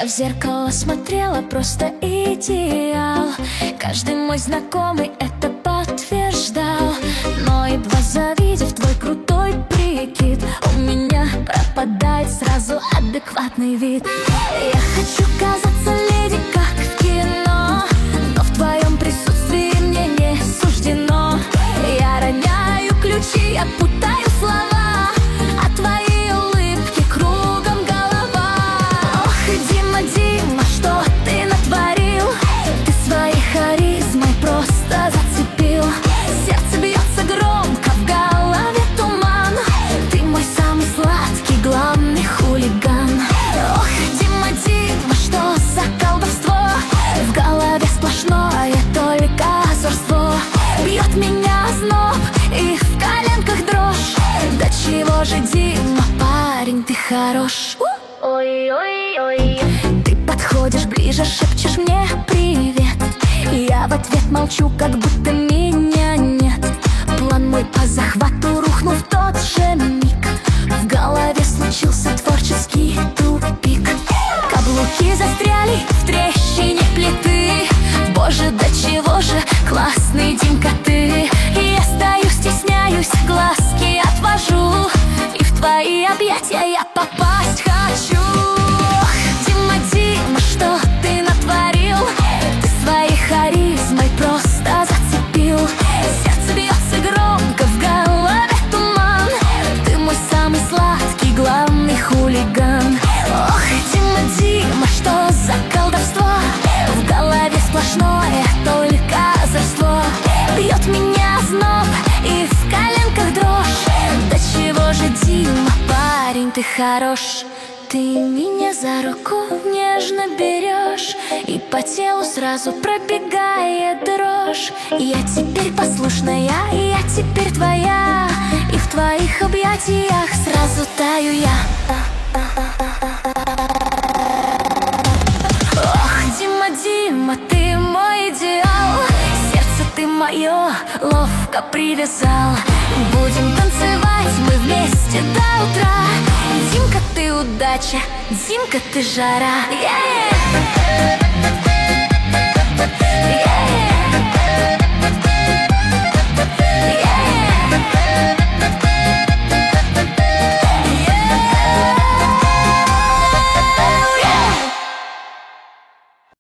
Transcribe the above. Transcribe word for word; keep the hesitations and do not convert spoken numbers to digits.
в зеркало смотрела, просто идеал. Каждый мой знакомый это подтверждал. Но едва завидев твой крутой прикид, у меня пропадает сразу адекватный вид. Я хочу казаться леди, как в кино, но в твоем присутствии мне не суждено. Я роняю ключи, я путаю слова, а твои улыбки кругом голова. Ох, Дима, Дима, что ты натворил? Ты своей харизмой просто зацепил. Сердце бьется громко, в голове туман. Ты мой самый сладкий, главный хулиган. Ох, Дима, Дима, что за колдовство? В голове сплошное только озорство. Бьет меня озноб и в коленках дрожь. Да чего же, Дима, парень, ты хорош. Ой-ой-ой. Ты подходишь ближе, шепчешь мне привет. Я в ответ молчу, как будто меня нет. План мой по захвату рухнул в тот же миг. В голове случился творческий тупик. Каблуки застряли в трещине плиты. Боже, да чего же классный, Димка, ты. Я стою, стесняюсь, глазки отвожу, и в твои объятия я попасть хочу. Ох, Дима, Дима, что ты натворил? Ты своей харизмой просто зацепил. Сердце бьется громко, в голове туман. Ты мой самый сладкий, главный хулиган. Ох, Дима, Дима, что за колдовство? В голове сплошное только озорство. Бьет меня зноб и в коленках дрожь. Да чего же, Дима, парень, ты хорош. Ты меня за руку нежно берешь, и по телу сразу пробегает дрожь. Я теперь послушная, я теперь твоя, и в твоих объятиях сразу таю я. Ох, Дима, Дима, ты мой идеал. Сердце ты мое ловко привязал. Будем танцевать мы вместе до утра. Димка, ты удача, Димка, ты жара. Yeah!